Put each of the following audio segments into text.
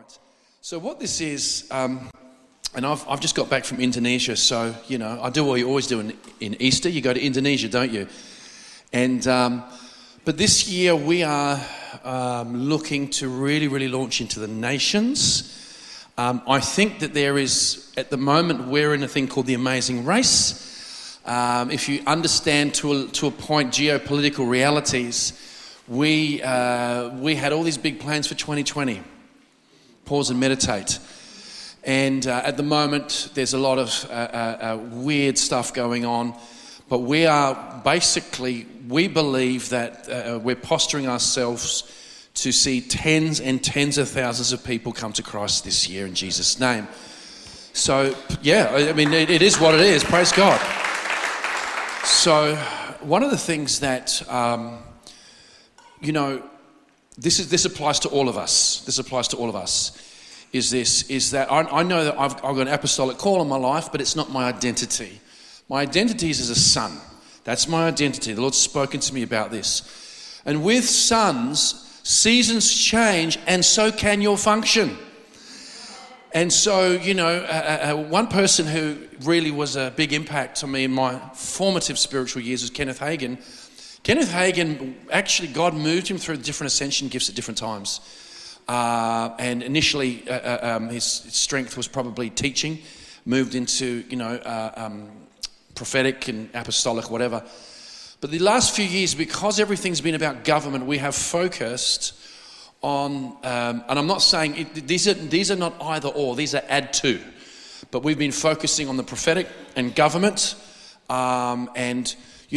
right. So what this is, and I've just got back from Indonesia, so, you know, I do what you always do in Easter. You go to Indonesia, don't you? And but this year we are looking to really launch into the nations. I think that there is, at the moment, we're in a thing called the Amazing Race. If you understand to a point geopolitical realities, we had all these big plans for 2020. Pause and meditate. And at the moment, there's a lot of weird stuff going on. But we believe that we're posturing ourselves to see tens and tens of thousands of people come to Christ this year in Jesus' name. So, yeah, I mean, it is what it is. Praise God. So, one of the things that, this applies to all of us. This applies to all of us. Is that I know that I've got an apostolic call on my life, but it's not my identity. My identity is as a son. That's my identity. The Lord's spoken to me about this. And with sons, seasons change, and so can your function. And so, one person who really was a big impact on me in my formative spiritual years was Kenneth Hagin. Kenneth Hagin, actually, God moved him through different ascension gifts at different times. And initially, his strength was probably teaching, moved into, prophetic and apostolic, whatever. But the last few years, because everything's been about government, we have focused on, and I'm not saying, these are not either or, these are add to. But we've been focusing on the prophetic and government, and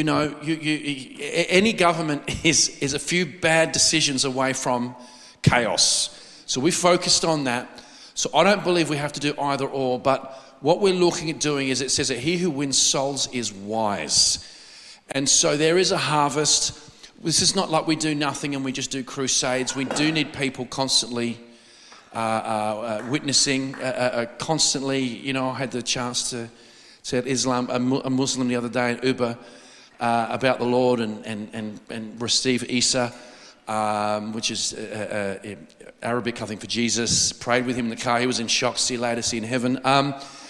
any government is a few bad decisions away from chaos. So we focused on that. So I don't believe we have to do either or, but what we're looking at doing is it says that he who wins souls is wise. And so there is a harvest. This is not like we do nothing and we just do crusades. We do need people constantly witnessing, constantly. I had the chance to say at Islam, a Muslim the other day in Uber about the Lord and receive Isa. Which is Arabic, I think, for Jesus. Prayed with him in the car. He was in shock. See you later. See you in heaven.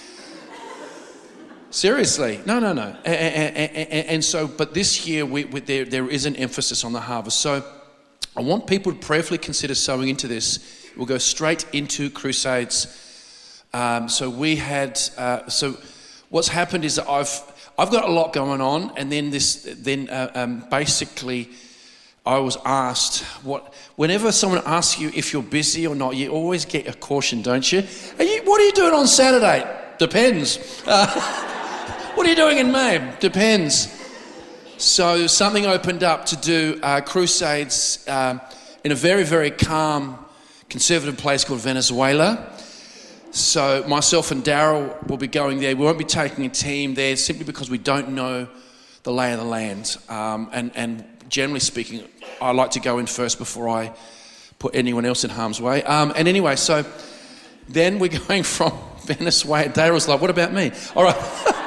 Seriously, no. And so, but this year there is an emphasis on the harvest. So, I want people to prayerfully consider sowing into this. We'll go straight into crusades. So what's happened is that I've got a lot going on, and then basically. I was asked, whenever someone asks you if you're busy or not, you always get a caution, don't you? What are you doing on Saturday? Depends. What are you doing in May? Depends. So something opened up to do crusades in a very, very calm, conservative place called Venezuela. So myself and Daryl will be going there. We won't be taking a team there simply because we don't know the lay of the land. And generally speaking, I like to go in first before I put anyone else in harm's way. And anyway, so then we're going from Venezuela. Daryl's like, what about me? All right.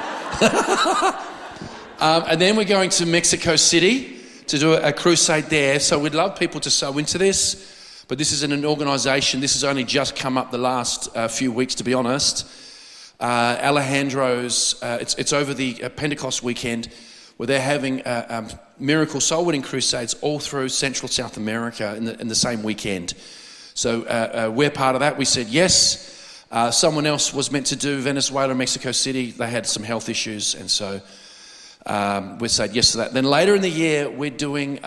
And then we're going to Mexico City to do a crusade there. So we'd love people to sow into this. But this is an organisation. This has only just come up the last few weeks, to be honest. Alejandro's, it's over the Pentecost weekend, where they're having miracle soul winning crusades all through Central South America in the same weekend. So we're part of that. We said yes. Someone else was meant to do Venezuela and Mexico City. They had some health issues, and so we said yes to that. Then later in the year, we're doing.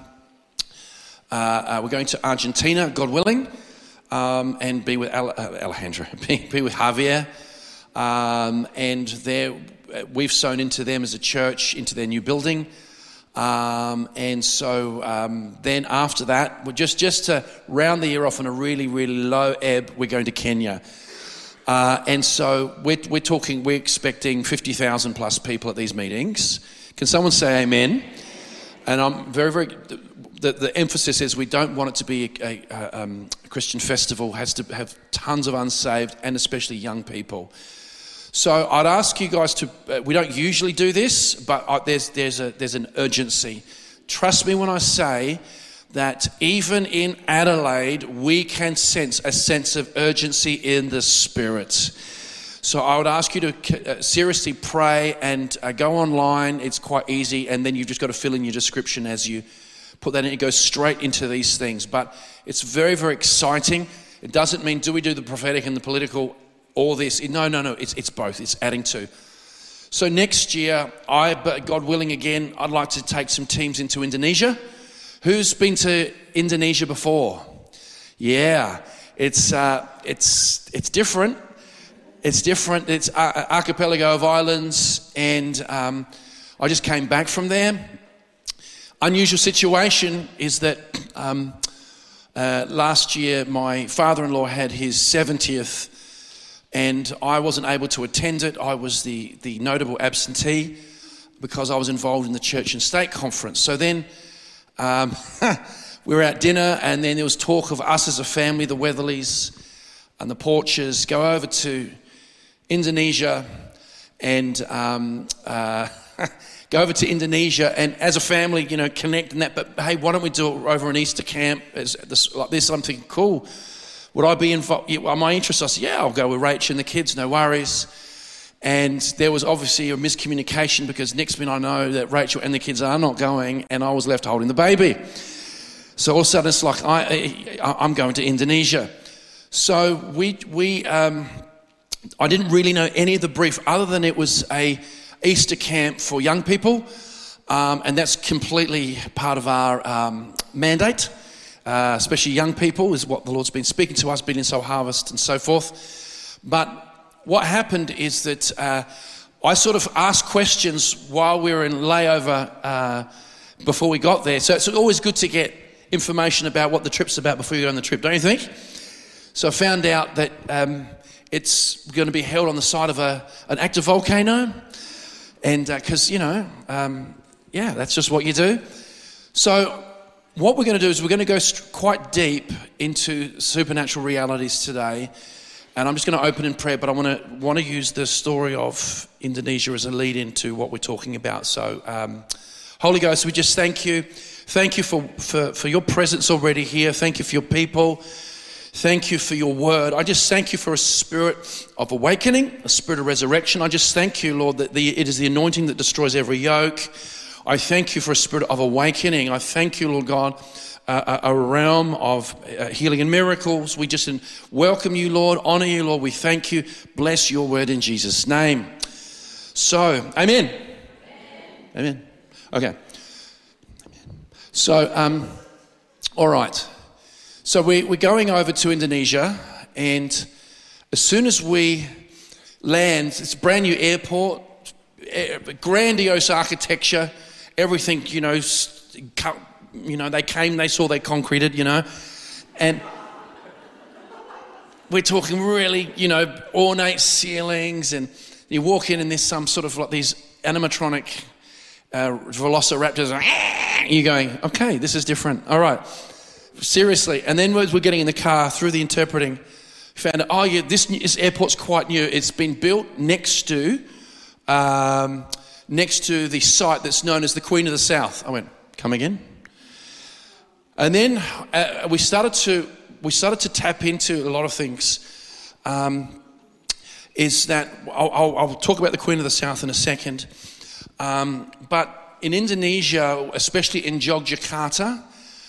We're going to Argentina, God willing, and be with Alejandro, be with Javier, and there. We've sown into them as a church, into their new building. And so then after that, we're just to round the year off on a really, really low ebb, we're going to Kenya. And so we're expecting 50,000 plus people at these meetings. Can someone say amen? And I'm very, very, the emphasis is we don't want it to be a Christian festival. It has to have tons of unsaved and especially young people. So I'd ask you guys to, we don't usually do this, but there's an urgency. Trust me when I say that even in Adelaide, we can sense a sense of urgency in the Spirit. So I would ask you to seriously pray and go online. It's quite easy, and then you've just got to fill in your description as you put that in. It goes straight into these things. But it's very, very exciting. It doesn't mean do we do the prophetic and the political, all this. No. It's both. It's adding to. So next year, God willing again, I'd like to take some teams into Indonesia. Who's been to Indonesia before? Yeah, it's different. It's different. It's an archipelago of islands, and I just came back from there. Unusual situation is that last year my father-in-law had his 70th, and I wasn't able to attend it. I was the notable absentee because I was involved in the Church and State Conference. So then we were at dinner, and then there was talk of us as a family, the Weatherlys and the Porches, go over to Indonesia and go over to Indonesia and as a family, connect and that. But hey, why don't we do it over an Easter camp like this? I'm thinking, cool. Would I be involved? Am I interested? I said, yeah, I'll go with Rach and the kids, no worries. And there was obviously a miscommunication because next minute I know that Rachel and the kids are not going, and I was left holding the baby. So all of a sudden it's like I'm going to Indonesia. So I didn't really know any of the brief other than it was a Easter camp for young people, and that's completely part of our mandate, especially young people is what the Lord's been speaking to us, been in Soul Harvest and so forth. But what happened is that I sort of asked questions while we were in layover before we got there. So it's always good to get information about what the trip's about before you go on the trip, don't you think? So I found out that it's going to be held on the side of an active volcano, and because that's just what you do. So what we're going to do is we're going to go quite deep into supernatural realities today, and I'm just going to open in prayer. But I want to use the story of Indonesia as a lead into what we're talking about. So, Holy Ghost, we just thank you for your presence already here. Thank you for your people. Thank you for your word. I just thank you for a spirit of awakening, a spirit of resurrection. I just thank you, Lord, that it is the anointing that destroys every yoke. I thank you for a spirit of awakening. I thank you, Lord God, a realm of healing and miracles. We just welcome you, Lord, honor you, Lord. We thank you. Bless your word in Jesus' name. So, amen. Amen. Okay. So, all right. So we're going over to Indonesia, and as soon as we land, it's a brand new airport, grandiose architecture, everything, they came, they saw, they concreted, and we're talking really, ornate ceilings, and you walk in and there's some sort of like these animatronic velociraptors, and you're going, okay, this is different, all right. Seriously. And then as we're getting in the car through the interpreting, found out, this airport's quite new. It's been built next to the site that's known as the Queen of the South. I went, come again? And then we started to tap into a lot of things. Is that I'll talk about the Queen of the South in a second. But in Indonesia, especially in Yogyakarta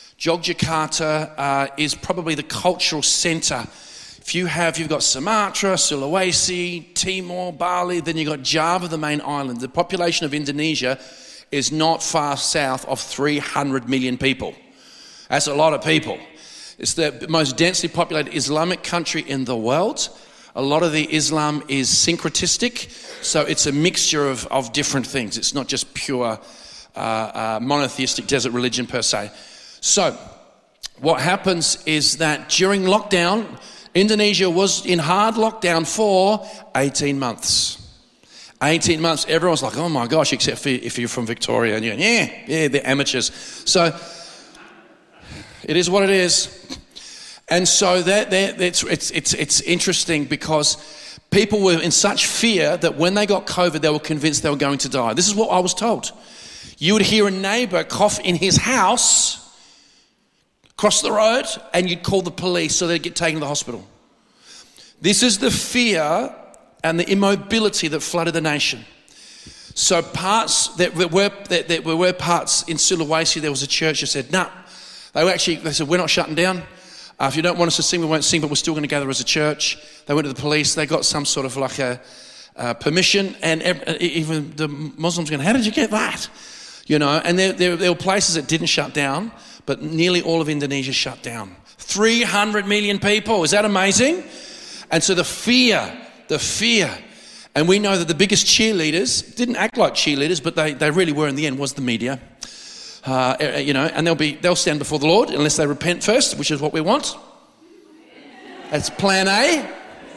is probably the cultural center. You've got Sumatra, Sulawesi, Timor, Bali, then you've got Java, the main island. The population of Indonesia is not far south of 300 million people. That's a lot of people. It's the most densely populated Islamic country in the world. A lot of the Islam is syncretistic, so it's a mixture of different things. It's not just pure monotheistic desert religion per se. So what happens is that during lockdown, Indonesia was in hard lockdown for 18 months. 18 months, everyone's like, oh my gosh, except for if you're from Victoria and you're, yeah, they're amateurs. So it is what it is. And so it's interesting because people were in such fear that when they got COVID, they were convinced they were going to die. This is what I was told. You would hear a neighbor cough in his house, cross the road, and you'd call the police so they'd get taken to the hospital. This is the fear and the immobility that flooded the nation. So parts that were parts in Sulawesi, there was a church that said, nah. They said, we're not shutting down. If you don't want us to sing, we won't sing, but we're still going to gather as a church. They went to the police. They got some sort of like a permission, and even the Muslims going, how did you get that? You know, and there were places that didn't shut down, but nearly all of Indonesia shut down. 300 million people. Is that amazing? And so the fear. And we know that the biggest cheerleaders didn't act like cheerleaders, but they really were in the end, was the media. You know, and they'll stand before the Lord unless they repent first, which is what we want. That's plan A.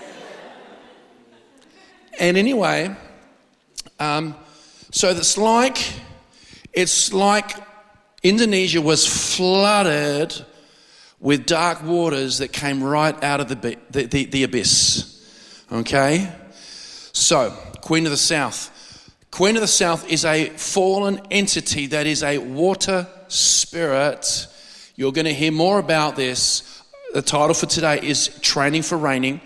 And anyway, so it's like Indonesia was flooded with dark waters that came right out of the abyss. Okay? So, Queen of the South. Queen of the South is a fallen entity that is a water spirit. You're going to hear more about this. The title for today is Training for Reigning.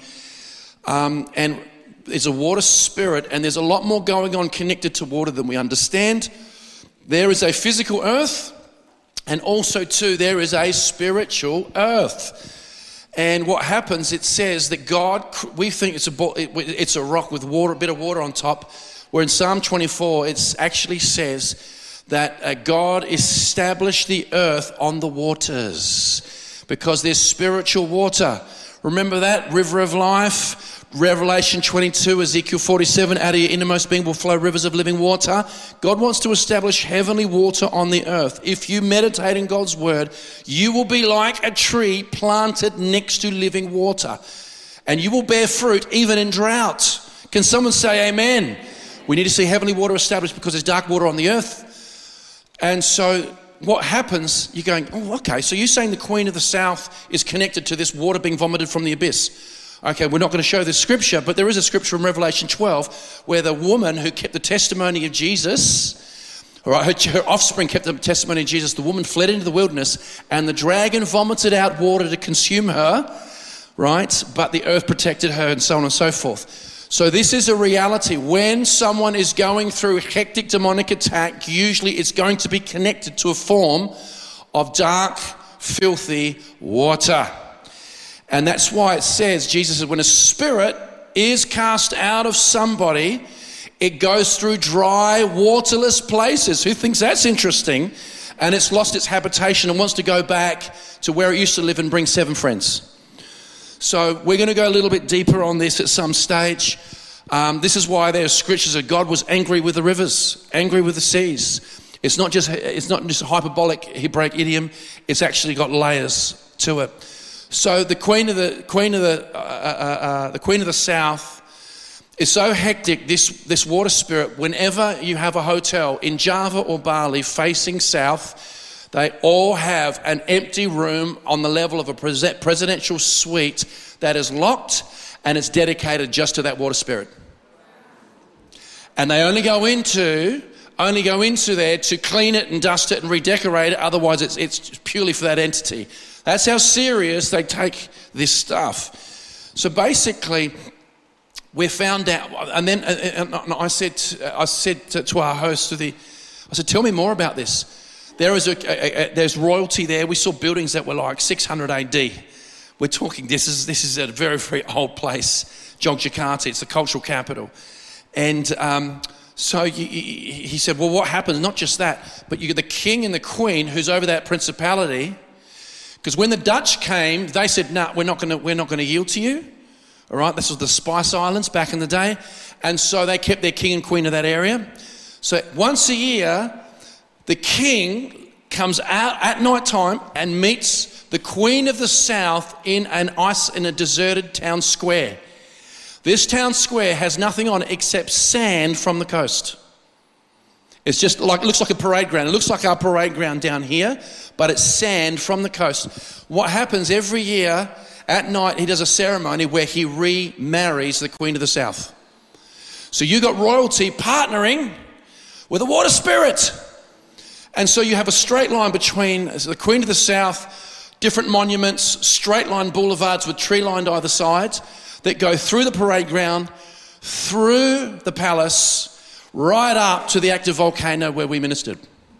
And it's a water spirit, and there's a lot more going on connected to water than we understand. There is a physical earth, and also too, there is a spiritual earth. And what happens, it says that God, we think it's a rock with water, a bit of water on top, where in Psalm 24, it actually says that God established the earth on the waters because there's spiritual water. Remember that? River of life. Revelation 22, Ezekiel 47, out of your innermost being will flow rivers of living water. God wants to establish heavenly water on the earth. If you meditate in God's word, you will be like a tree planted next to living water. And you will bear fruit even in drought. Can someone say amen? We need to see heavenly water established because there's dark water on the earth. And so what happens, you're going, oh, okay, so you're saying the Queen of the South is connected to this water being vomited from the abyss. Okay, we're not going to show this scripture, but there is a scripture in Revelation 12 where the woman who kept the testimony of Jesus, all right, her offspring kept the testimony of Jesus, the woman fled into the wilderness and the dragon vomited out water to consume her, right? But the earth protected her and so on and so forth. So this is a reality. When someone is going through a hectic demonic attack, usually it's going to be connected to a form of dark, filthy water. And that's why it says, Jesus said, when a spirit is cast out of somebody, it goes through dry, waterless places. Who thinks that's interesting? And it's lost its habitation and wants to go back to where it used to live and bring 7 friends. So we're going to go a little bit deeper on this at some stage. This is why there are scriptures that God was angry with the rivers, angry with the seas. It's not just a hyperbolic Hebraic idiom. It's actually got layers to it. So the Queen of the South is so hectic. This water spirit. Whenever you have a hotel in Java or Bali facing south, they all have an empty room on the level of a presidential suite that is locked and it's dedicated just to that water spirit. And they only go into there to clean it and dust it and redecorate it. Otherwise, it's purely for that entity. That's how serious they take this stuff. So basically, we found out, and then I said to our host, I said, tell me more about this. There's royalty there. We saw buildings that were like 600 AD. We're talking, this is a very, very old place, Yogyakarta. It's the cultural capital. And so he said, well, what happens? Not just that, but you get the king and the queen who's over that principality. Because when the Dutch came, they said, "No, we're not going to yield to you." All right, this was the Spice Islands back in the day, and so they kept their king and queen of that area. So once a year, the king comes out at night time and meets the Queen of the South in a deserted town square. This town square has nothing on it except sand from the coast. It's just like, it looks like a parade ground. It looks like our parade ground down here, but it's sand from the coast. What happens every year at night, he does a ceremony where he remarries the Queen of the South. So you got royalty partnering with a water spirit. And so you have a straight line between the Queen of the South different monuments, straight line boulevards with tree lined either side that go through the parade ground, through the palace, right up to the active volcano where we ministered.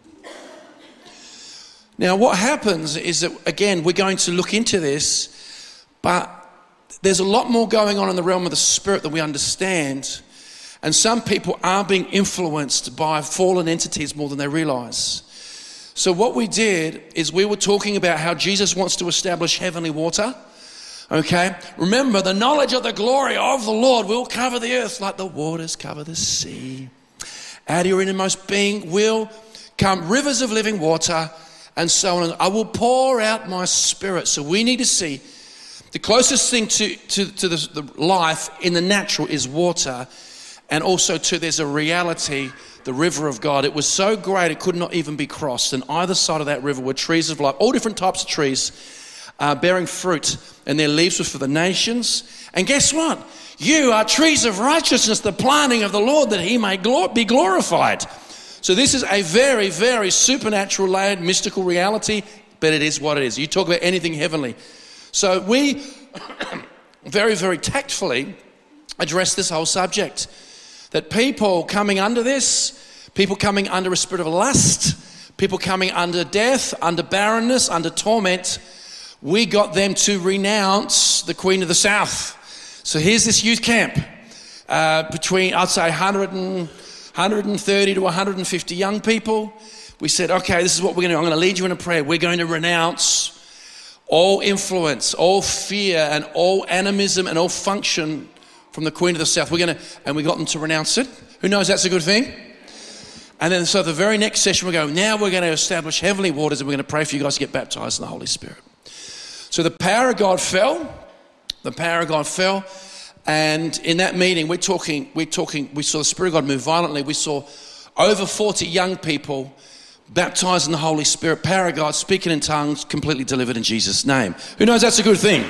Now what happens is that, again, we're going to look into this, but there's a lot more going on in the realm of the spirit than we understand. And some people are being influenced by fallen entities more than they realize. So what we did is we were talking about how Jesus wants to establish heavenly water. Okay? Remember, the knowledge of the glory of the Lord will cover the earth like the waters cover the sea. Out of your innermost being will come rivers of living water, and so on. I will pour out my spirit. So we need to see the closest thing to the life in the natural is water, and also there's a reality, the river of God. It was so great it could not even be crossed. And either side of that river were trees of life, all different types of trees bearing fruit, and their leaves were for the nations. And guess what? You are trees of righteousness, the planting of the Lord, that he may be glorified. So this is a very, very supernatural layered mystical reality, but it is what it is. You talk about anything heavenly. So we very, very tactfully address this whole subject. That people coming under this, people coming under a spirit of lust, people coming under death, under barrenness, under torment, we got them to renounce the Queen of the South. So here's this youth camp between, I'd say, 130 to 150 young people. We said, okay, this is what we're going to do. I'm going to lead you in a prayer. We're going to renounce all influence, all fear, and all animism and all function from the Queen of the South. And we got them to renounce it. Who knows that's a good thing? And then so the very next session we go, now we're going to establish heavenly waters, and we're going to pray for you guys to get baptized in the Holy Spirit. So the power of God fell. The power of God fell. And in that meeting, we saw the Spirit of God move violently. We saw over 40 young people baptized in the Holy Spirit, power of God, speaking in tongues, completely delivered in Jesus' name. Who knows that's a good thing?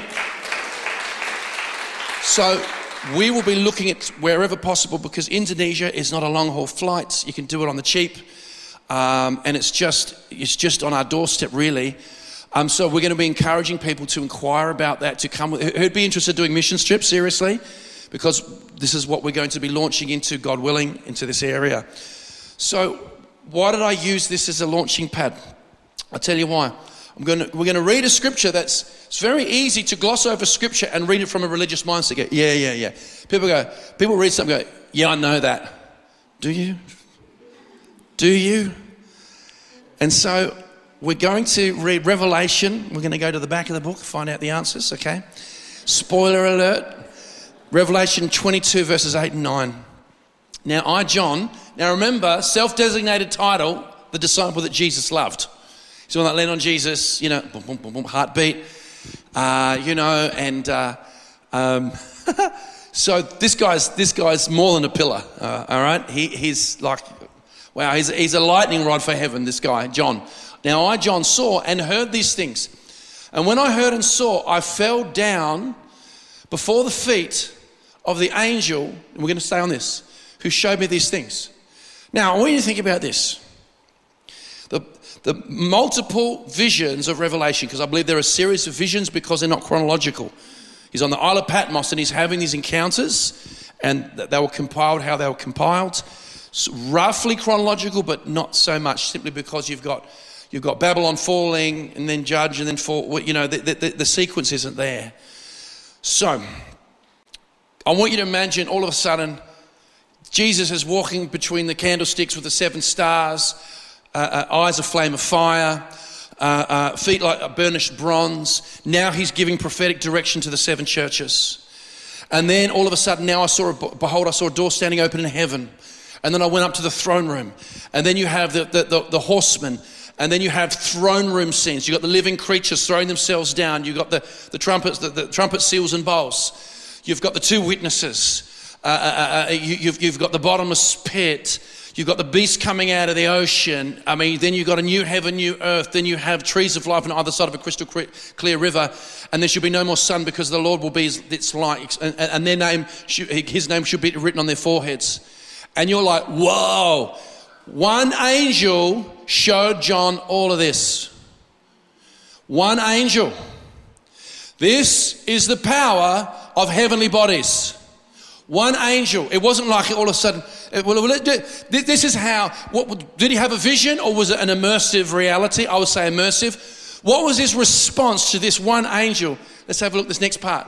So we will be looking at wherever possible, because Indonesia is not a long-haul flight. You can do it on the cheap. And it's just on our doorstep, really. So we're going to be encouraging people to inquire about that, to come with, who'd be interested in doing mission trips, seriously, because this is what we're going to be launching into, God willing, into this area. So why did I use this as a launching pad? I'll tell you why. We're going to read a scripture it's very easy to gloss over scripture and read it from a religious mindset. Go, yeah. People read something and go, yeah, I know that. Do you? And so we're going to read Revelation. We're going to go to the back of the book, find out the answers, okay? Spoiler alert. Revelation 22, verses 8 and 9. Now I, John, remember, self-designated title, the disciple that Jesus loved. He's the one that leaned on Jesus, boom, boom, boom, boom, heartbeat, so this guy's more than a pillar, all right? He's like, wow, he's a lightning rod for heaven, this guy, John. Now I, John, saw and heard these things. And when I heard and saw, I fell down before the feet of the angel, and we're going to stay on this, who showed me these things. Now, I want you to think about this. The multiple visions of Revelation, because I believe there are a series of visions because they're not chronological. He's on the Isle of Patmos and he's having these encounters, and they were compiled how they were compiled. So roughly chronological, but not so much, simply because you've got Babylon falling and then judge and then fall. The sequence isn't there. So I want you to imagine all of a sudden Jesus is walking between the candlesticks with the 7 stars, eyes a flame of fire, feet like a burnished bronze. Now he's giving prophetic direction to the 7 churches. And then all of a sudden now I saw a door standing open in heaven. And then I went up to the throne room. And then you have the horsemen. And then you have throne room scenes. You've got the living creatures throwing themselves down. You've got the trumpets, the trumpet seals and bowls. You've got the 2 witnesses. You've got the bottomless pit. You've got the beast coming out of the ocean. Then you've got a new heaven, new earth. Then you have trees of life on either side of a crystal clear river. And there should be no more sun, because the Lord will be its light. And his name should be written on their foreheads. And you're like, whoa. One angel showed John all of this. One angel. This is the power of heavenly bodies. One angel. It wasn't like all of a sudden, this is how, did he have a vision or was it an immersive reality? I would say immersive. What was his response to this one angel? Let's have a look at this next part.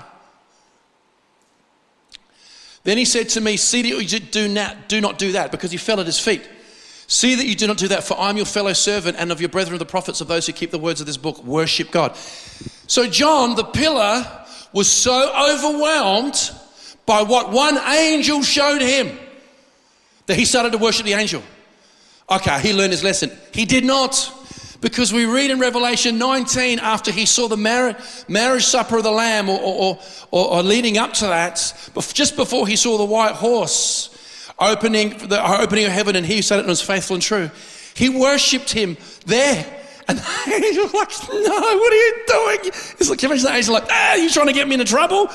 Then he said to me, see that you do not do that, because he fell at his feet. See that you do not do that, for I'm your fellow servant and of your brethren the prophets, of those who keep the words of this book. Worship God. So John, the pillar, was so overwhelmed by what one angel showed him that he started to worship the angel. Okay, he learned his lesson. He did not, because we read in Revelation 19, after he saw the marriage supper of the Lamb, or leading up to that, just before he saw the white horse opening of heaven, and he said it was faithful and true, he worshipped him there. And the angel was like, no, what are you doing? It's like, the angel like, you trying to get me into trouble?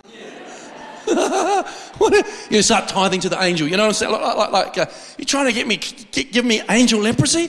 You start tithing to the angel, you know what I'm saying? You're trying to give me angel leprosy?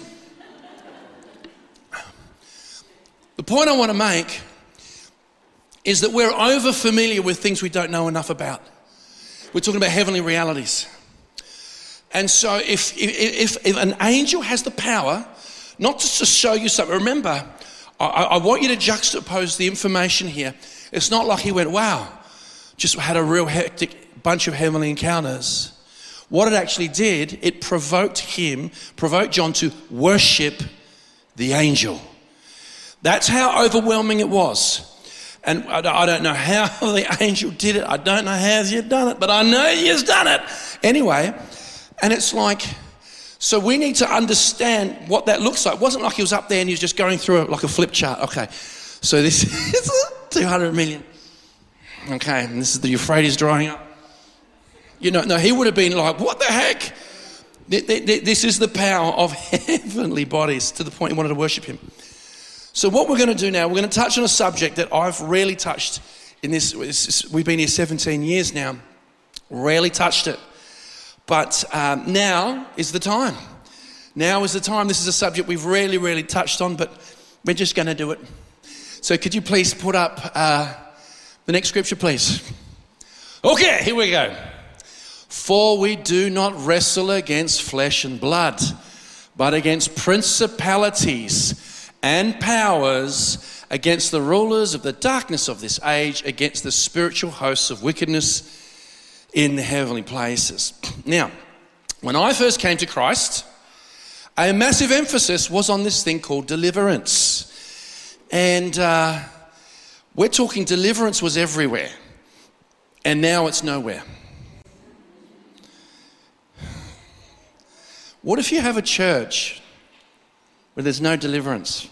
The point I want to make is that we're over familiar with things we don't know enough about. We're talking about heavenly realities. And so if an angel has the power, not just to show you something, remember, I want you to juxtapose the information here. It's not like he went, wow, just had a real hectic bunch of heavenly encounters. What it actually did, it provoked John to worship the angel. That's how overwhelming it was. And I don't know how the angel did it. I don't know how you've done it, but I know you've done it. Anyway, and it's like, so we need to understand what that looks like. It wasn't like he was up there and he was just going through it like a flip chart. Okay, so this is 200 million. Okay, and this is the Euphrates drying up. No, he would have been like, what the heck? This is the power of heavenly bodies, to the point he wanted to worship him. So what we're going to do now, we're going to touch on a subject that I've rarely touched in this. We've been here 17 years now. Rarely touched it. But now is the time. Now is the time. This is a subject we've rarely touched on, but we're just going to do it. So could you please put up the next scripture, please? Okay, here we go. For we do not wrestle against flesh and blood, but against principalities and powers, against the rulers of the darkness of this age, against the spiritual hosts of wickedness in the heavenly places. Now, when I first came to Christ, a massive emphasis was on this thing called deliverance. And we're talking deliverance was everywhere. And now it's nowhere. What if you have a church where there's no deliverance?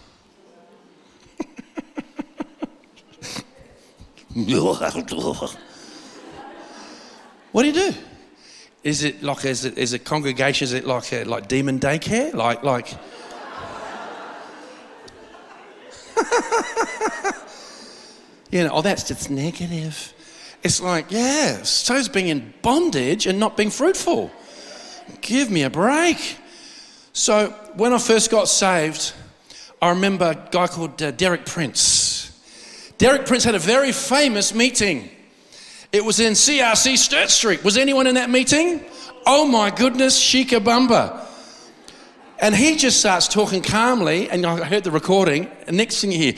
What do you do? Is it like is a congregation? Is it like demon daycare? Like that's just negative. It's like, yeah, so's being in bondage and not being fruitful. Give me a break. So when I first got saved, I remember a guy called Derek Prince. Derek Prince had a very famous meeting. It was in CRC Sturt Street. Was anyone in that meeting? Oh my goodness, Shikabamba. And he just starts talking calmly, and I heard the recording, and next thing you hear,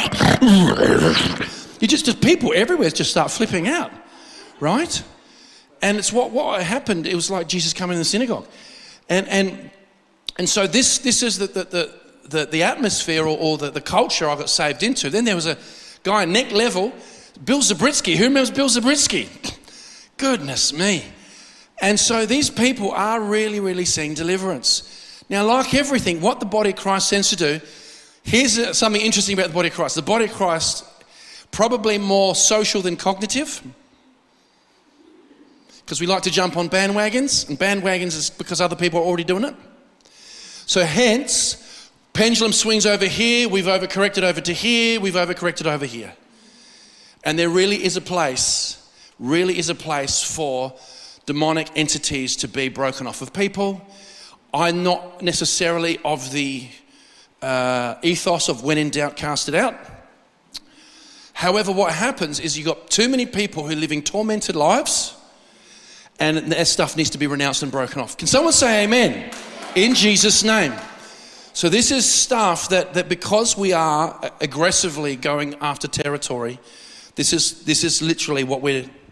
just people everywhere just start flipping out, right? And it's what happened. It was like Jesus coming in the synagogue. And so this is the atmosphere or the culture I got saved into. Then there was a guy neck level, Bill Zabriskie. Who remembers Bill Zabriskie? Goodness me. And so these people are really seeing deliverance. Now, like everything, what the body of Christ tends to do, here's something interesting about the body of Christ. The body of Christ, probably more social than cognitive, because we like to jump on bandwagons, and bandwagons is because other people are already doing it. So hence, pendulum swings over here, we've overcorrected over to here, we've overcorrected over here. And there really is a place for demonic entities to be broken off of people. I'm not necessarily of the ethos of when in doubt, cast it out. However, what happens is you've got too many people who are living tormented lives, and that stuff needs to be renounced and broken off. Can someone say amen? In Jesus' name. So this is stuff that because we are aggressively going after territory, this is literally what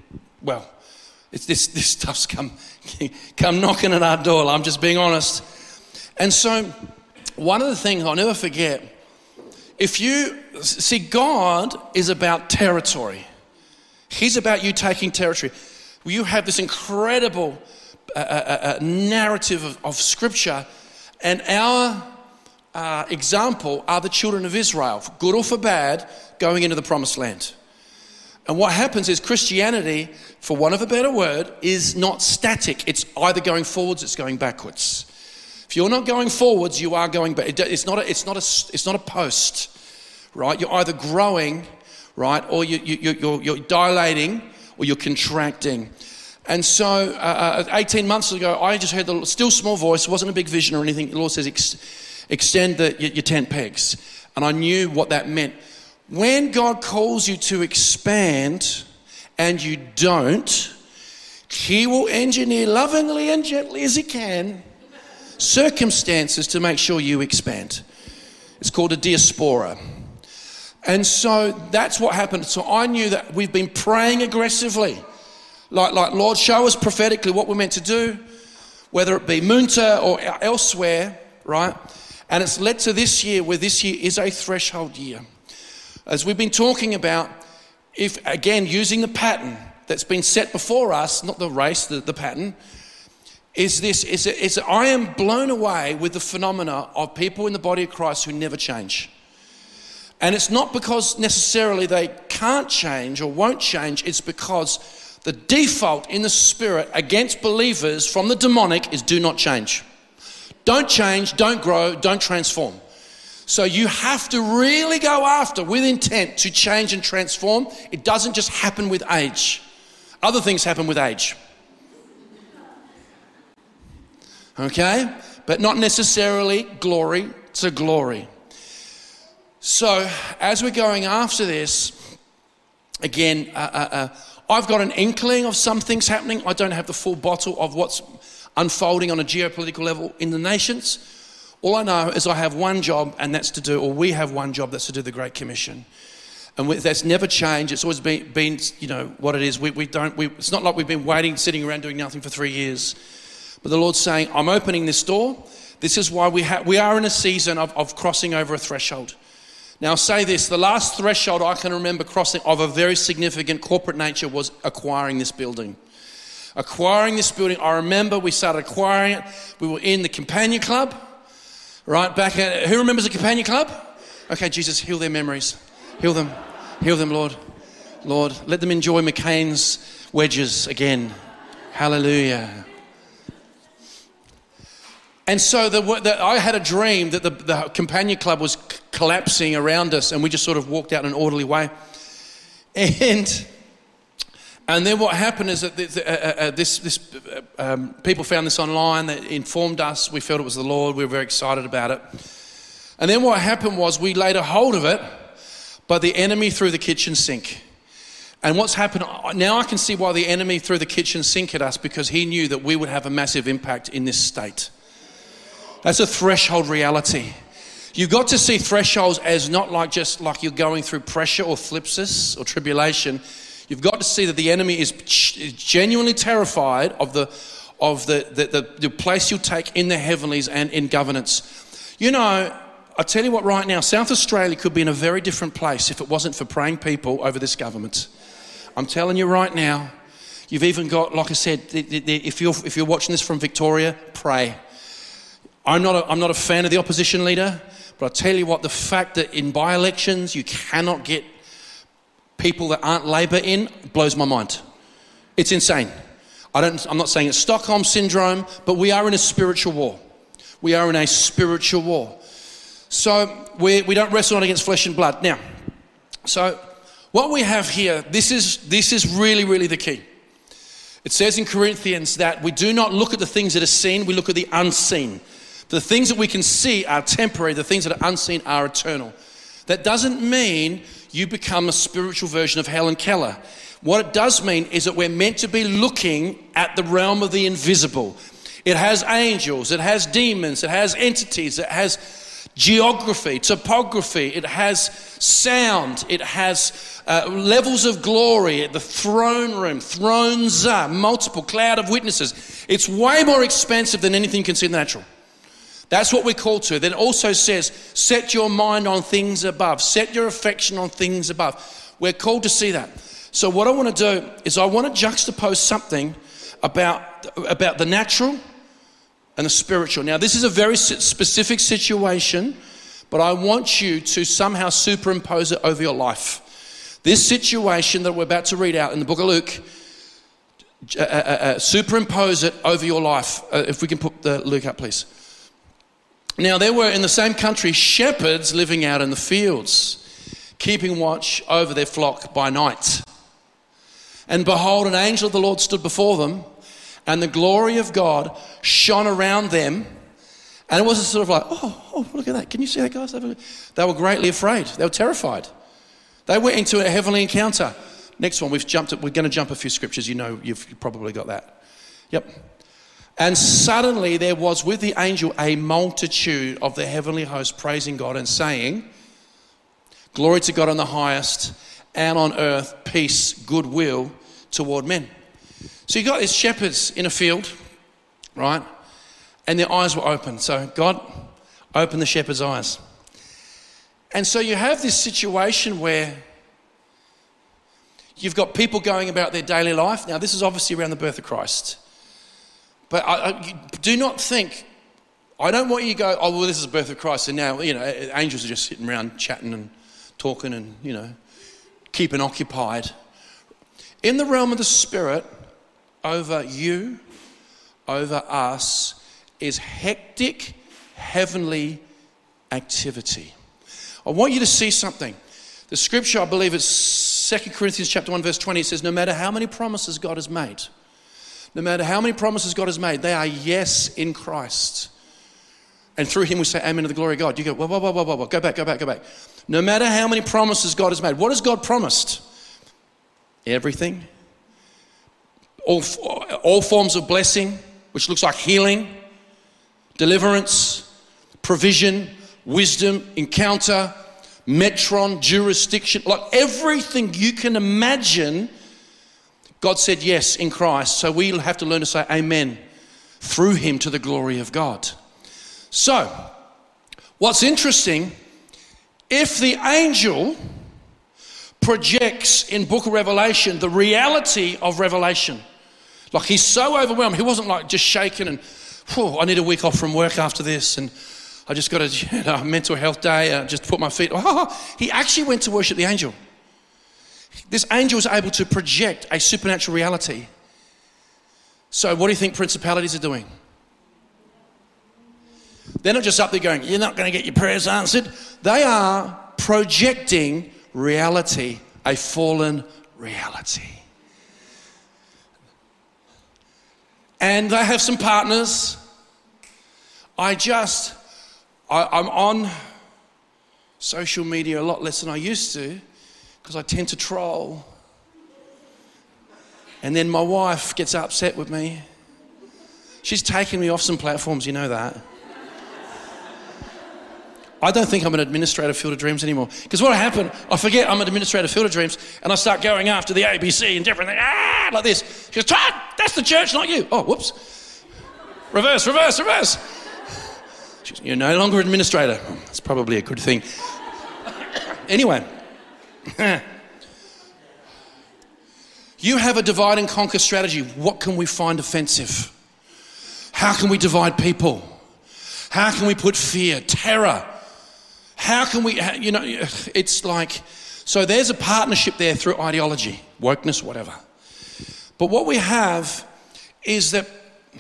this stuff's come knocking at our door. I'm just being honest. And so one of the things I'll never forget, if you see, God is about territory. He's about you taking territory. You have this incredible narrative of Scripture, and our example are the children of Israel, for good or for bad, going into the promised land. And what happens is Christianity, for want of a better word, is not static. It's either going forwards, it's going backwards. If you're not going forwards, you are going back. It's not a post, right? You're either growing, right, or you're dilating, or you're contracting. And so 18 months ago, I just heard the still small voice. It wasn't a big vision or anything. The Lord says, extend your tent pegs. And I knew what that meant. When God calls you to expand and you don't, He will engineer lovingly and gently as He can circumstances to make sure you expand. It's called a diaspora. And so that's what happened. So I knew that we've been praying aggressively. Like Lord, show us prophetically what we're meant to do, whether it be Munta or elsewhere, right? And it's led to this year, where this year is a threshold year. As we've been talking about, if again, using the pattern that's been set before us, not the race, the pattern, is I am blown away with the phenomena of people in the body of Christ who never change. And it's not because necessarily they can't change or won't change, it's because the default in the spirit against believers from the demonic is do not change. Don't change, don't grow, don't transform. So you have to really go after with intent to change and transform. It doesn't just happen with age. Other things happen with age. Okay? But not necessarily glory to glory. So as we're going after this, again, I've got an inkling of some things happening. I don't have the full bottle of what's unfolding on a geopolitical level in the nations. All I know is I have one job, and that's to do, or we have one job, that's to do the Great Commission. And that's never changed. It's always been you know, what it is. It's not like we've been waiting, sitting around doing nothing for 3 years. But the Lord's saying, I'm opening this door. This is why we are in a season of crossing over a threshold. Now, I'll say this, the last threshold I can remember crossing of a very significant corporate nature was acquiring this building. Acquiring this building, I remember we started acquiring it. We were in the Companion Club, right? Who remembers the Companion Club? Okay, Jesus, heal their memories. Heal them, Lord. Lord, let them enjoy McCain's wedges again. Hallelujah. And so I had a dream that the Companion Club was collapsing around us, and we just sort of walked out in an orderly way. And then what happened is that people found this online. They informed us. We felt it was the Lord. We were very excited about it. And then what happened was we laid a hold of it, but the enemy threw the kitchen sink. And what's happened, now I can see why the enemy threw the kitchen sink at us, because he knew that we would have a massive impact in this state. That's a threshold reality. You've got to see thresholds as not like just like you're going through pressure or thlipsis or tribulation. You've got to see that the enemy is genuinely terrified of the place you'll take in the heavenlies and in governance. You know, I tell you what, right now, South Australia could be in a very different place if it wasn't for praying people over this government. I'm telling you right now, you've even got, like I said, if you're watching this from Victoria, pray. I'm not a fan of the opposition leader, but I tell you what, the fact that in by-elections you cannot get people that aren't Labor in blows my mind. It's insane. I'm not saying it's Stockholm syndrome, but we are in a spiritual war. We are in a spiritual war. So we don't wrestle against flesh and blood. Now, so what we have here, this is really, really the key. It says in Corinthians that we do not look at the things that are seen, we look at the unseen. The things that we can see are temporary. The things that are unseen are eternal. That doesn't mean you become a spiritual version of Helen Keller. What it does mean is that we're meant to be looking at the realm of the invisible. It has angels, it has demons, it has entities, it has geography, topography, it has sound, it has levels of glory, the throne room, thrones are, multiple cloud of witnesses. It's way more expansive than anything you can see in the natural. That's what we're called to. Then it also says, set your mind on things above. Set your affection on things above. We're called to see that. So what I want to do is I want to juxtapose something about the natural and the spiritual. Now, this is a very specific situation, but I want you to somehow superimpose it over your life. This situation that we're about to read out in the book of Luke, superimpose it over your life. If we can put the Luke up, please. Now, there were in the same country shepherds living out in the fields, keeping watch over their flock by night. And behold, an angel of the Lord stood before them, and the glory of God shone around them. And it wasn't sort of like, oh, look at that. Can you see that, guys? They were greatly afraid. They were terrified. They went into a heavenly encounter. Next one, we're going to jump a few scriptures. You know, you've probably got that. Yep. And suddenly there was with the angel a multitude of the heavenly host praising God and saying, glory to God on the highest, and on earth peace, goodwill toward men. So you got these shepherds in a field, right? And their eyes were open. So God opened the shepherd's eyes. And so you have this situation where you've got people going about their daily life. Now this is obviously around the birth of Christ. But I do not think, I don't want you to go, oh, well, this is the birth of Christ. And now, angels are just sitting around chatting and talking and, keeping occupied. In the realm of the Spirit, over you, over us, is hectic, heavenly activity. I want you to see something. The scripture, I believe it's 2 Corinthians chapter 1, verse 20, it says, no matter how many promises God has made, no matter how many promises God has made, they are yes in Christ. And through him we say amen to the glory of God. You go, whoa, go back. No matter how many promises God has made, what has God promised? Everything. All forms of blessing, which looks like healing, deliverance, provision, wisdom, encounter, metron, jurisdiction, like everything you can imagine. God said yes in Christ, so we'll have to learn to say amen through him to the glory of God. So, what's interesting, if the angel projects in book of Revelation the reality of Revelation, like he's so overwhelmed, he wasn't like just shaken and, I need a week off from work after this and I just got a mental health day and just put my feet, he actually went to worship the angel. This angel was able to project a supernatural reality. So what do you think principalities are doing? They're not just up there going, you're not going to get your prayers answered. They are projecting reality, a fallen reality. And they have some partners. I'm on social media a lot less than I used to, because I tend to troll. And then my wife gets upset with me. She's taken me off some platforms, you know that. I don't think I'm an administrator of Field of Dreams anymore. Because what happened, I forget I'm an administrator of Field of Dreams, and I start going after the ABC and different things, like this. She goes, Todd, that's the church, not you. Oh, whoops. Reverse. She goes, you're no longer administrator. That's probably a good thing. Anyway. You have a divide and conquer strategy. What can we find offensive? How can we divide people? How can we put fear, terror? How can we, it's like, so there's a partnership there through ideology, wokeness, whatever. But what we have is that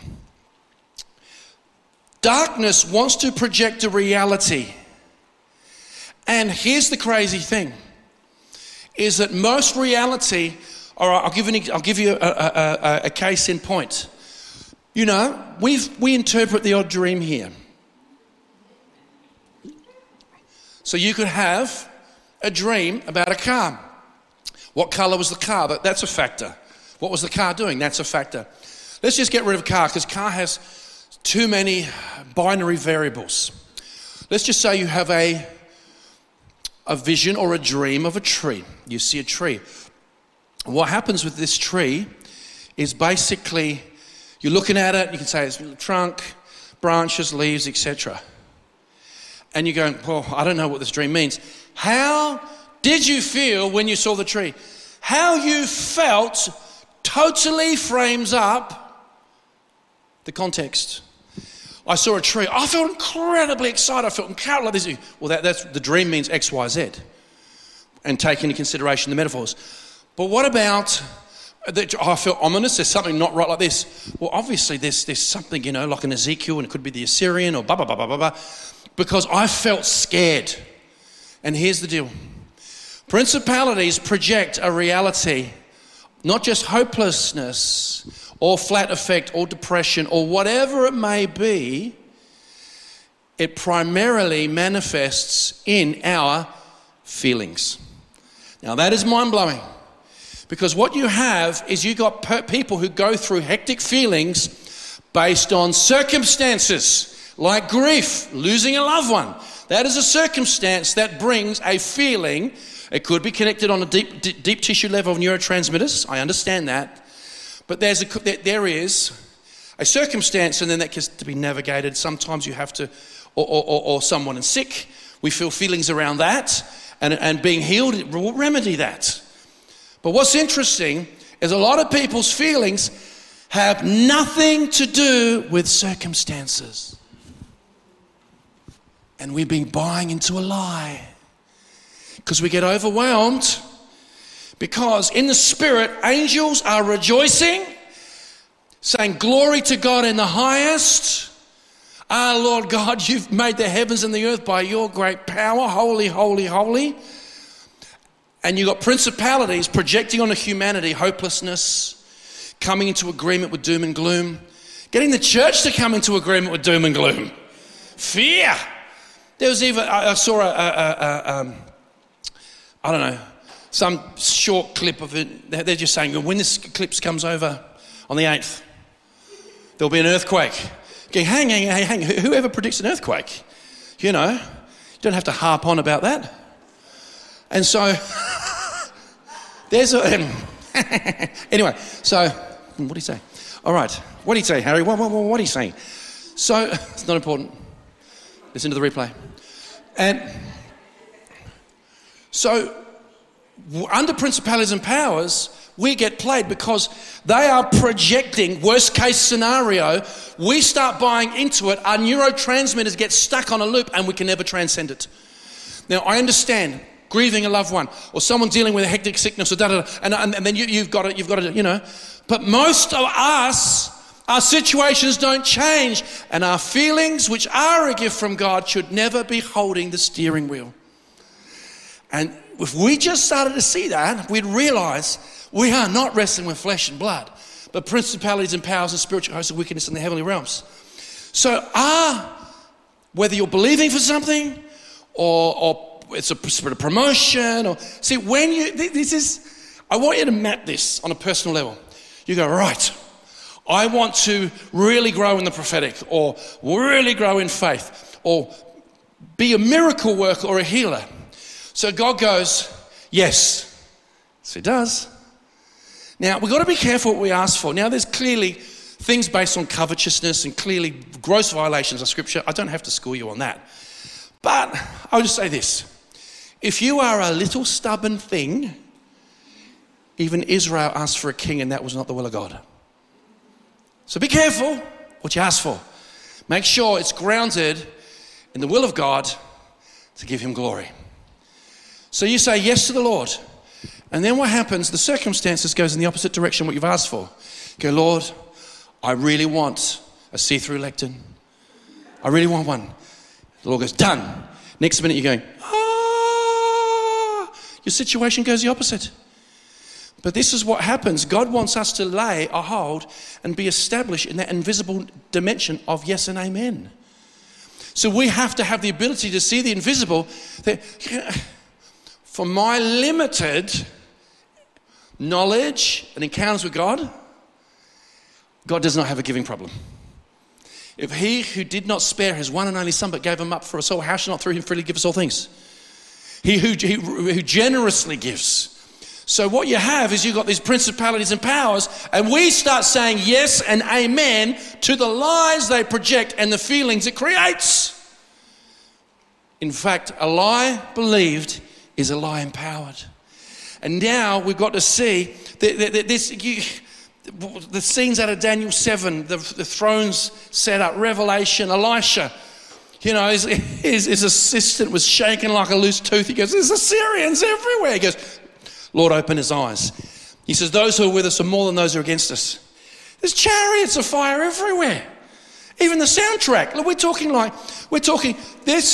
darkness wants to project a reality. And here's the crazy thing, is that most reality, all right, I'll give you a case in point. We interpret the odd dream here. So you could have a dream about a car. What color was the car? That's a factor. What was the car doing? That's a factor. Let's just get rid of car, because car has too many binary variables. Let's just say you have a vision or a dream of a tree. You see a tree. What happens with this tree is basically you're looking at it, you can say it's a trunk, branches, leaves, etc. And you're going, well, I don't know what this dream means. How did you feel when you saw the tree? How you felt totally frames up the context. I saw a tree. I felt incredibly excited. I felt incredibly like this. Well, that's the dream means X, Y, Z, and take into consideration the metaphors. But what about that? I felt ominous. There's something not right like this. Well, obviously there's something, like an Ezekiel, and it could be the Assyrian or blah blah blah blah blah blah. Because I felt scared. And here's the deal: principalities project a reality, not just hopelessness or flat affect or depression or whatever it may be. It primarily manifests in our feelings. Now that is mind-blowing, because what you have is you got people who go through hectic feelings based on circumstances like grief, losing a loved one. That is a circumstance that brings a feeling. It could be connected on a deep tissue level of neurotransmitters. I understand that. But there is a circumstance, and then that gets to be navigated. Sometimes you have to, or someone is sick. We feel feelings around that, and being healed will remedy that. But what's interesting is a lot of people's feelings have nothing to do with circumstances. And we've been buying into a lie. Because we get overwhelmed, because in the spirit, angels are rejoicing, saying, glory to God in the highest. Ah, Lord God, you've made the heavens and the earth by your great power. Holy, holy, holy. And you've got principalities projecting onto humanity hopelessness, coming into agreement with doom and gloom, getting the church to come into agreement with doom and gloom. Fear. There was even, I saw I don't know, some short clip of it. They're just saying, when this eclipse comes over on the 8th, there'll be an earthquake. Okay, hang. Whoever predicts an earthquake? You don't have to harp on about that. And so, there's a... anyway, so, what did he say? All right, what did he say, Harry? What did he say? So, it's not important. Listen to the replay. And so, under principalities and powers, we get played because they are projecting worst case scenario. We start buying into it. Our neurotransmitters get stuck on a loop and we can never transcend it. Now, I understand grieving a loved one or someone dealing with a hectic sickness or and then you've got to, But most of us, our situations don't change, and our feelings, which are a gift from God, should never be holding the steering wheel. And if we just started to see that, we'd realize we are not wrestling with flesh and blood, but principalities and powers and spiritual hosts of wickedness in the heavenly realms. So whether you're believing for something or it's a spirit of promotion, I want you to map this on a personal level. You go, right, I want to really grow in the prophetic, or really grow in faith, or be a miracle worker or a healer. So God goes, yes. So he does. Now, we've got to be careful what we ask for. Now, there's clearly things based on covetousness and clearly gross violations of Scripture. I don't have to school you on that. But I'll just say this. If you are a little stubborn thing, even Israel asked for a king, and that was not the will of God. So be careful what you ask for. Make sure it's grounded in the will of God to give him glory. So you say yes to the Lord. And then what happens? The circumstances goes in the opposite direction what you've asked for. You go, Lord, I really want a see-through lectern. I really want one. The Lord goes, done. Next minute you're going, your situation goes the opposite. But this is what happens. God wants us to lay a hold and be established in that invisible dimension of yes and amen. So we have to have the ability to see the invisible. That, for my limited knowledge and encounters with God, God does not have a giving problem. If he who did not spare his one and only son but gave him up for us all, how shall not through him freely give us all things? He who generously gives. So what you have is you've got these principalities and powers, and we start saying yes and amen to the lies they project and the feelings it creates. In fact, a lie believed is a lie empowered. And now we've got to see the scenes out of Daniel 7, the thrones set up, Revelation, Elisha. You know, his assistant was shaking like a loose tooth. He goes, there's Assyrians everywhere. He goes, Lord, open his eyes. He says, those who are with us are more than those who are against us. There's chariots of fire everywhere. Even the soundtrack. Look, we're talking this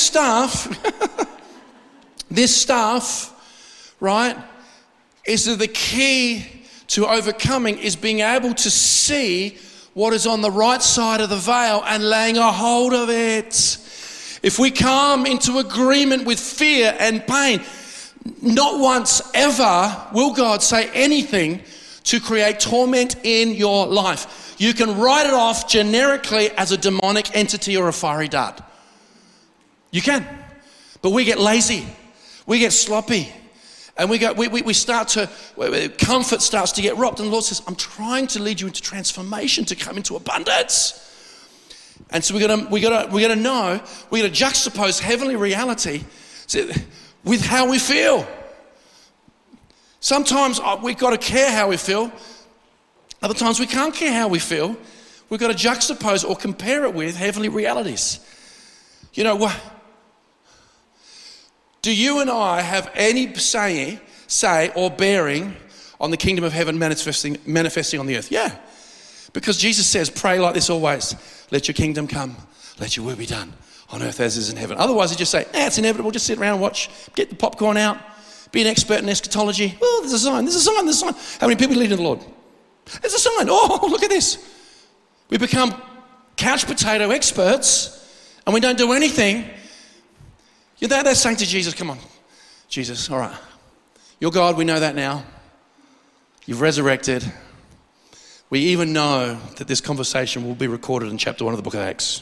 stuff, right, is the key to overcoming is being able to see what is on the right side of the veil and laying a hold of it. If we come into agreement with fear and pain, not once ever will God say anything to create torment in your life. You can write it off generically as a demonic entity or a fiery dart. You can. But we get lazy. We get sloppy. And we start to, comfort starts to get robbed. And the Lord says, I'm trying to lead you into transformation, to come into abundance. And so we got to know, we got to juxtapose heavenly reality with how we feel. Sometimes we've got to care how we feel. Other times we can't care how we feel. We've got to juxtapose or compare it with heavenly realities. You know, do you and I have any say or bearing on the kingdom of heaven manifesting on the earth? Yeah. Because Jesus says, pray like this always. Let your kingdom come. Let your will be done on earth as is in heaven. Otherwise, you just say, it's inevitable. Just sit around and watch. Get the popcorn out. Be an expert in eschatology. Oh, there's a sign. There's a sign. There's a sign. How many people lead in the Lord? There's a sign. Oh, look at this. We become couch potato experts and we don't do anything. They're saying to Jesus, come on, Jesus, all right. You're God, we know that now. You've resurrected. We even know that this conversation will be recorded in chapter 1 of the book of Acts.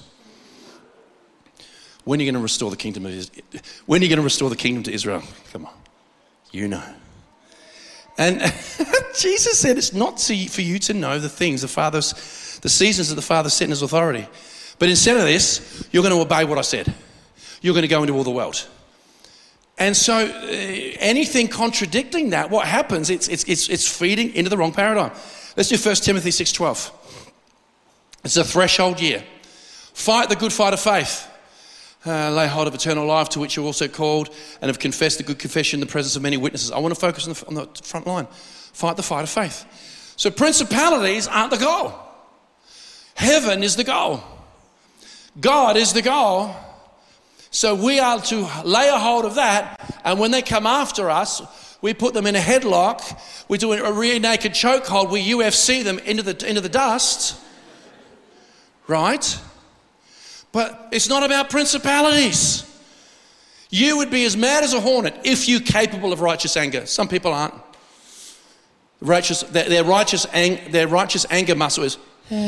When are you going to restore the kingdom of Israel? When are you going to restore the kingdom to Israel? Come on, you know. And Jesus said it's not for you to know the things, the seasons that the Father set in his authority. But instead of this, you're going to obey what I said. You're going to go into all the world. And so anything contradicting that, what happens, it's feeding into the wrong paradigm. Let's do 1 Timothy 6:12. It's a threshold year. Fight the good fight of faith. Lay hold of eternal life, to which you're also called, and have confessed the good confession in the presence of many witnesses. I want to focus on the front line. Fight the fight of faith. So principalities aren't the goal. Heaven is the goal. God is the goal. So we are to lay a hold of that, and when they come after us, we put them in a headlock, we do a rear naked chokehold, we UFC them into the dust, right? But it's not about principalities. You would be as mad as a hornet if you're capable of righteous anger. Some people aren't. Their righteous anger muscle is,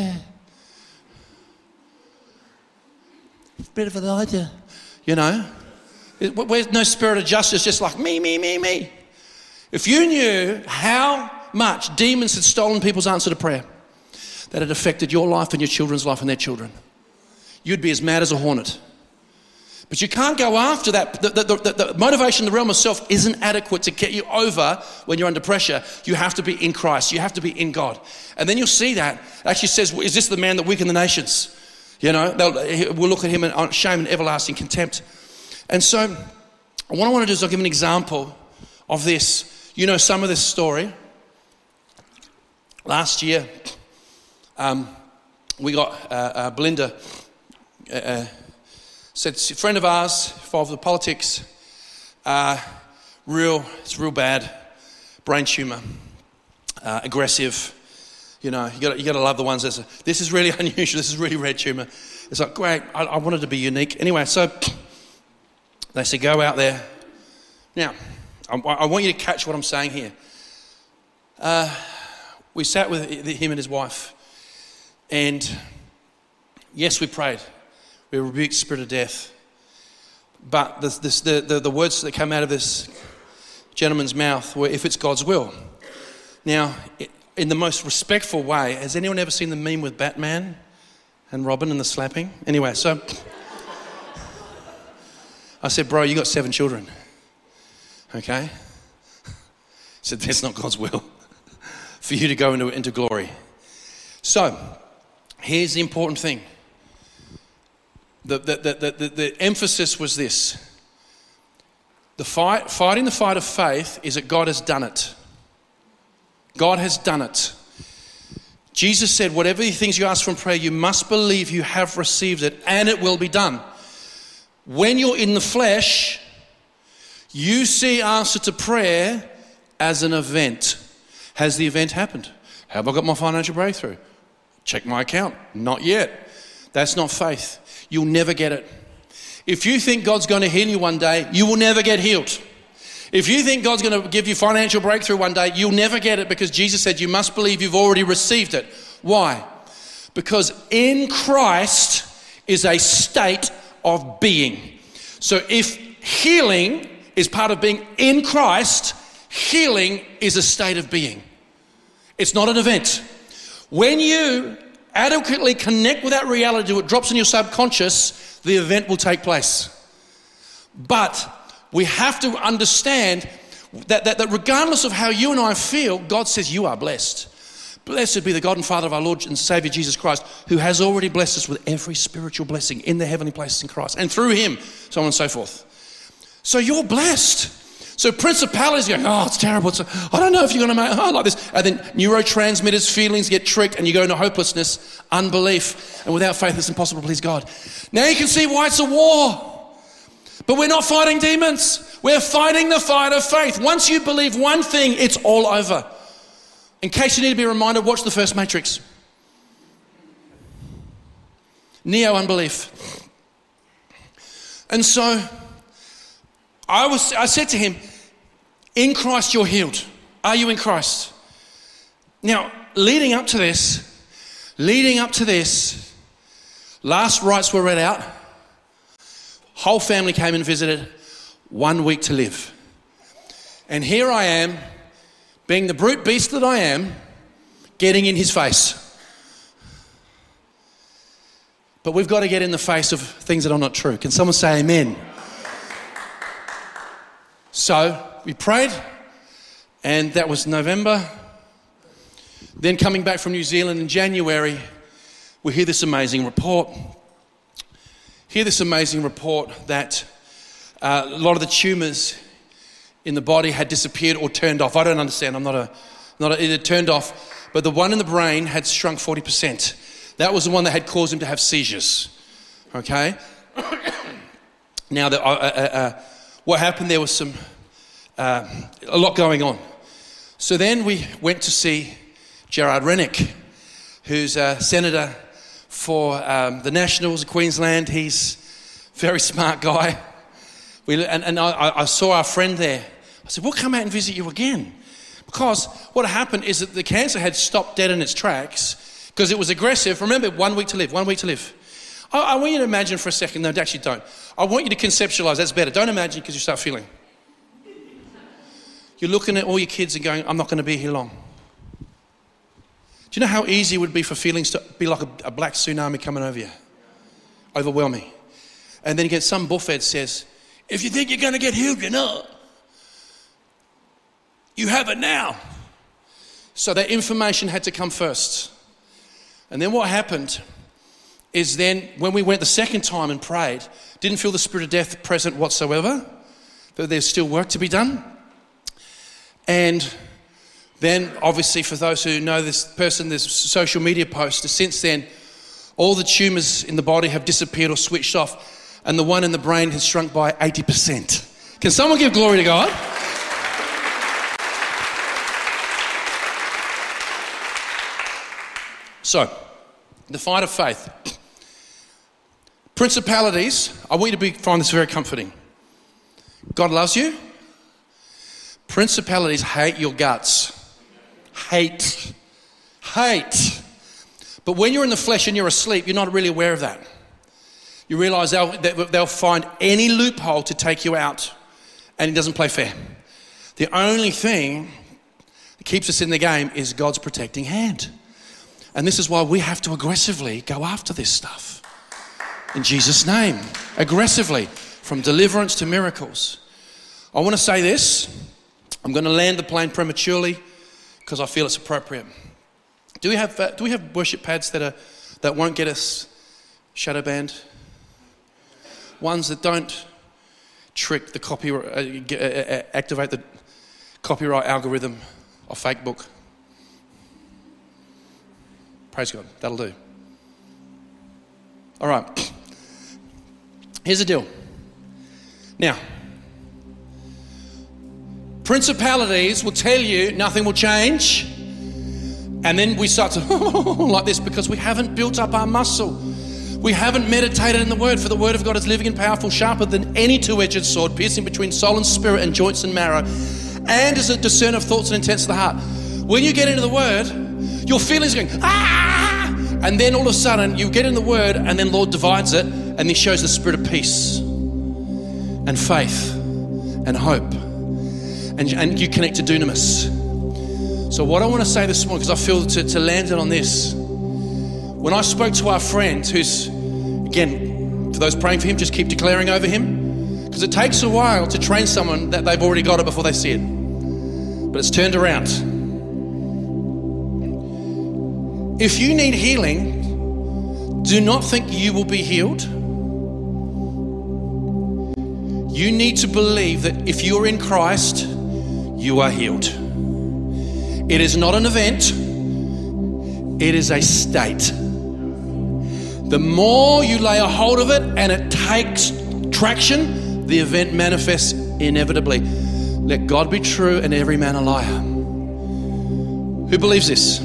bit of an idea. You know, where's no spirit of justice, just like me. If you knew how much demons had stolen people's answer to prayer, that had affected your life and your children's life and their children, you'd be as mad as a hornet. But you can't go after that. The motivation in the realm of self isn't adequate to get you over when you're under pressure. You have to be in Christ. You have to be in God. And then you'll see that. It actually says, is this the man that weakened the nations? You know, we'll look at him in shame and everlasting contempt. And so what I want to do is I'll give an example of this. You know some of this story. Last year, we got Belinda, said, a friend of ours, involved with politics, it's real bad, brain tumour, aggressive, You know, you got to love the ones that say, this is really unusual, this is really rare tumour. It's like, great, I wanted to be unique. Anyway, so they said, go out there. Now, I want you to catch what I'm saying here. We sat with him and his wife, and yes, we prayed. We rebuked the spirit of death. But the words that came out of this gentleman's mouth were, if it's God's will. Now, in the most respectful way, has anyone ever seen the meme with Batman and Robin and the slapping? Anyway, so I said, bro, you got 7 children. Okay? He said, that's not God's will for you to go into glory. So, here's the important thing. The emphasis was this. Fighting the fight of faith is that God has done it. God has done it. Jesus said, whatever things you ask from prayer, you must believe you have received it and it will be done. When you're in the flesh, you see answer to prayer as an event. Has the event happened? Have I got my financial breakthrough? Check my account. Not yet. That's not faith. You'll never get it. If you think God's going to heal you one day, you will never get healed. If you think God's going to give you financial breakthrough one day, you'll never get it, because Jesus said you must believe you've already received it. Why? Because in Christ is a state of being. So if healing is part of being in Christ, healing is a state of being. It's not an event. When you adequately connect with that reality, it drops in your subconscious, the event will take place. But we have to understand that regardless of how you and I feel, God says you are blessed. Blessed be the God and Father of our Lord and Saviour Jesus Christ, who has already blessed us with every spiritual blessing in the heavenly places in Christ, and through him, so on and so forth. So you're blessed. So principalities going, oh, it's terrible. I don't know if you're going to make it like this. And then neurotransmitters, feelings get tricked, and you go into hopelessness, unbelief, and without faith it's impossible to please God. Now you can see why it's a war. But we're not fighting demons. We're fighting the fight of faith. Once you believe one thing, it's all over. In case you need to be reminded, watch the first Matrix. Neo-unbelief. And so I said to him, in Christ you're healed. Are you in Christ? Now, leading up to this, last rites were read out. Whole family came and visited. 1 week to live. And here I am, being the brute beast that I am, getting in his face. But we've got to get in the face of things that are not true. Can someone say amen? So we prayed, and that was November. Then coming back from New Zealand in January, we hear this amazing report. That a lot of the tumours in the body had disappeared or turned off. I don't understand. It had turned off, but the one in the brain had shrunk 40%. That was the one that had caused him to have seizures. Okay. Now, what happened? There was a lot going on. So then we went to see Gerard Rennick, who's a senator for the Nationals of Queensland. He's a very smart guy. I saw our friend there. I said, we'll come out and visit you again. Because what happened is that the cancer had stopped dead in its tracks because it was aggressive. Remember, 1 week to live. I want you to imagine for a second. No, actually don't. I want you to conceptualize. That's better. Don't imagine, because you start feeling. You're looking at all your kids and going, I'm not going to be here long. Do you know how easy it would be for feelings to be like a black tsunami coming over you? Overwhelming. And then you get some buffhead says, if you think you're going to get healed, you're not. You have it now. So that information had to come first. And then what happened is then when we went the second time and prayed, didn't feel the spirit of death present whatsoever, but there's still work to be done. And then obviously for those who know this person, there's social media posts. Since then, all the tumours in the body have disappeared or switched off, and the one in the brain has shrunk by 80%. Can someone give glory to God? So, the fight of faith. Principalities, I want you to find this very comforting. God loves you. Principalities hate your guts. Hate. But when you're in the flesh and you're asleep, you're not really aware of that. You realize they'll find any loophole to take you out, and it doesn't play fair. The only thing that keeps us in the game is God's protecting hand. And this is why we have to aggressively go after this stuff. In Jesus' name, aggressively, from deliverance to miracles. I want to say this. I'm going to land the plane prematurely because I feel it's appropriate. Do we have worship pads that won't get us shadow banned? Ones that don't trick the copyright, activate the copyright algorithm of Facebook. Praise God, that'll do. All right, here's the deal. Now, principalities will tell you nothing will change, and then we start to like this because we haven't built up our muscle. We haven't meditated in the Word, for the Word of God is living and powerful, sharper than any two-edged sword, piercing between soul and spirit and joints and marrow, and is a discerner of thoughts and intents of the heart. When you get into the Word, your feelings are going, ah! And then all of a sudden, you get in the Word, and then Lord divides it, and He shows the spirit of peace and faith and hope. And you connect to dunamis. So what I want to say this morning, because I feel to land it on this, when I spoke to our friend who's, again, for those praying for him, just keep declaring over him, because it takes a while to train someone that they've already got it before they see it. But it's turned around. If you need healing, do not think you will be healed. You need to believe that if you're in Christ, you are healed. It is not an event, it is a state. The more you lay a hold of it and it takes traction, the event manifests inevitably. Let God be true and every man a liar. Who believes this?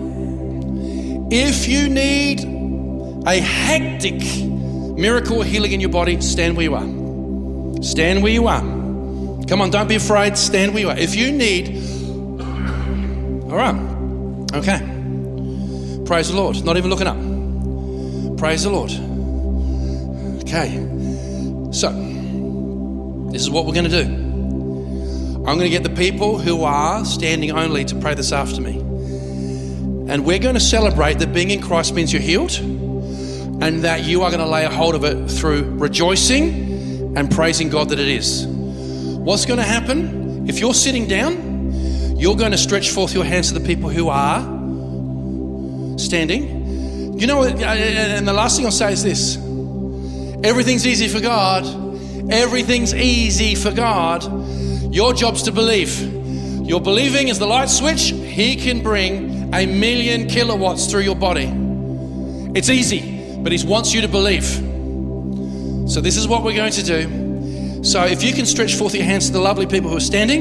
If you need a hectic miracle healing in your body, stand where you are. Stand where you are. Come on, don't be afraid. Stand where you are. If you need... All right. Okay. Praise the Lord. Not even looking up. Praise the Lord. Okay. So, this is what we're going to do. I'm going to get the people who are standing only to pray this after me. And we're going to celebrate that being in Christ means you're healed, and that you are going to lay a hold of it through rejoicing and praising God that it is. What's going to happen? If you're sitting down, you're going to stretch forth your hands to the people who are standing. You know what? And the last thing I'll say is this. Everything's easy for God. Everything's easy for God. Your job's to believe. Your believing is the light switch. He can bring 1,000,000 kilowatts through your body. It's easy, but He wants you to believe. So this is what we're going to do. So if you can stretch forth your hands to the lovely people who are standing,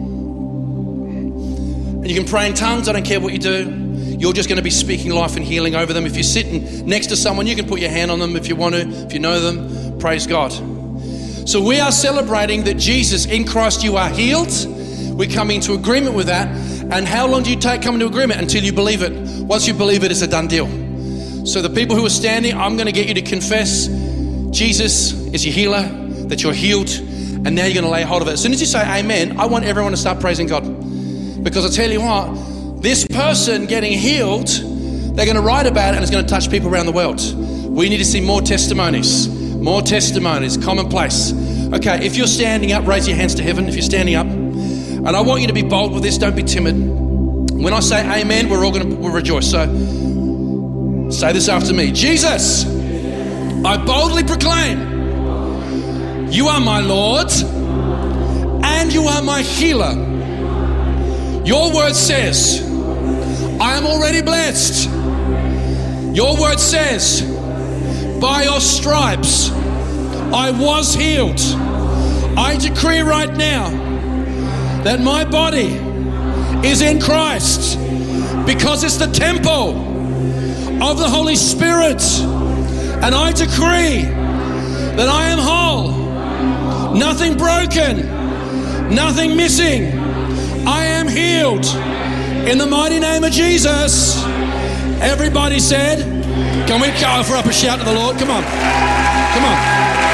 and you can pray in tongues, I don't care what you do. You're just going to be speaking life and healing over them. If you're sitting next to someone, you can put your hand on them if you want to, if you know them. Praise God. So we are celebrating that Jesus, in Christ you are healed. We're coming into agreement with that. And how long do you take coming to agreement? Until you believe it. Once you believe it, it's a done deal. So the people who are standing, I'm going to get you to confess Jesus is your healer, that you're healed, and now you're going to lay hold of it. As soon as you say amen, I want everyone to start praising God. Because I tell you what, this person getting healed, they're going to write about it and it's going to touch people around the world. We need to see more testimonies. More testimonies, commonplace. Okay, if you're standing up, raise your hands to heaven if you're standing up. And I want you to be bold with this, don't be timid. When I say amen, we're all going to rejoice. So say this after me. Jesus, I boldly proclaim, you are my Lord and you are my healer. Your word says, I am already blessed. Your word says, by your stripes, I was healed. I decree right now that my body is in Christ because it's the temple of the Holy Spirit. And I decree that I am whole, nothing broken, nothing missing. I am healed in the mighty name of Jesus. Everybody said, can we offer up a shout to the Lord? Come on. Come on.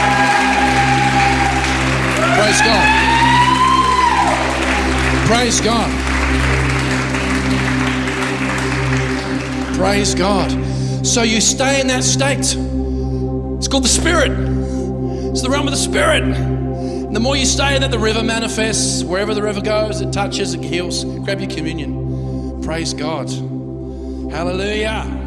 Praise God. Praise God. Praise God. So you stay in that state. It's called the Spirit. It's the realm of the Spirit. And the more you stay in that, the river manifests. Wherever the river goes, it touches, it heals. Grab your communion. Praise God. Hallelujah.